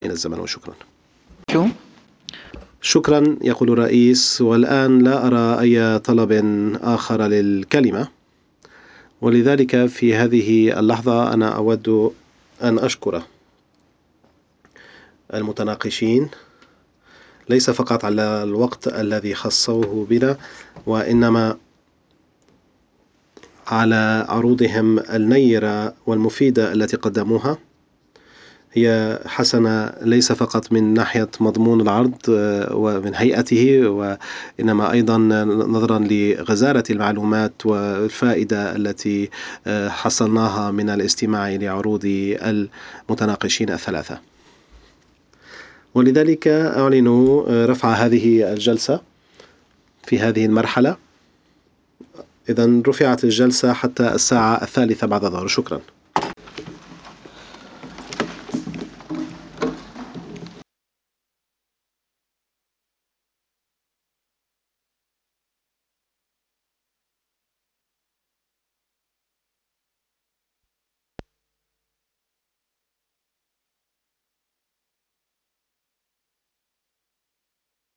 من الزمن، وشكرا. شو؟ شكرا يقول الرئيس، والآن لا أرى أي طلب آخر للكلمة، ولذلك في هذه اللحظة أنا أود أن أشكر المتناقشين ليس فقط على الوقت الذي خصوه بنا، وإنما على عروضهم النيرة والمفيدة التي قدموها. هي حسنة ليس فقط من ناحية مضمون العرض ومن هيئته، وإنما أيضا نظرا لغزارة المعلومات والفائدة التي حصلناها من الاستماع لعروض المتناقشين الثلاثة. ولذلك أعلن رفع هذه الجلسة في هذه المرحلة. إذن رفعت الجلسة حتى الساعة 3:00 بعد الظهر. شكرا.